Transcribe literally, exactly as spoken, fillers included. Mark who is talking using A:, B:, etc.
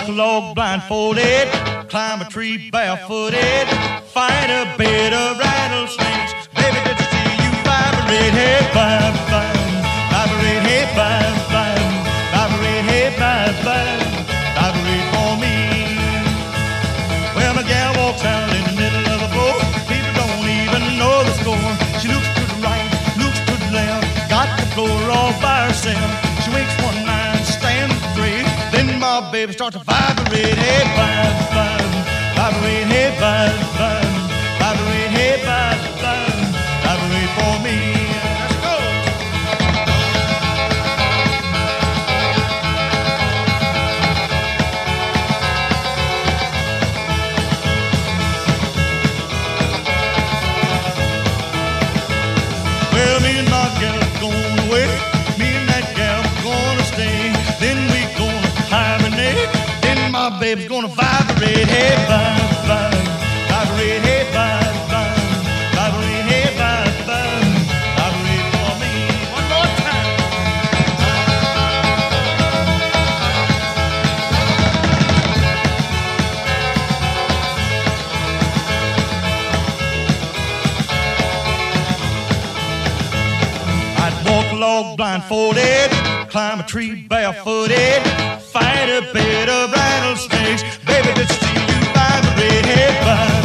A: walk a log blindfolded, climb a tree barefooted, fight a bed of rattlesnakes. Baby, did you see you vibrate? Hey, vibe, vibe, vibrate, hey, vibe, vibe, vibrate, hey, vibe, vibe, vibrate for me. Well, my gal walks out in the middle of the floor. People don't even know the score. She looks to the right, looks to the left, got the floor all by herself. She wakes one night, stands three. Then my baby starts to vibrate. Hey, vibe, vibe, vibrate, hey, vibe, vibe, vibrate, hey, vibe, vibe, vibrate for me. Let's go. Well, me and my gal are going away. Me and that gal are gonna stay. Then we gonna hibernate. Then my baby's gonna vibrate. Hey, vibe, vibe, vibrate. Hey, vibe, vibe, vibrate. Hey, vibe, vibe, vibrate for me. One more time. I'd walk a log blindfolded, climb a tree barefooted, fight a bed of rattlesnakes. Baby, just see you vibrate. Hey, vibe.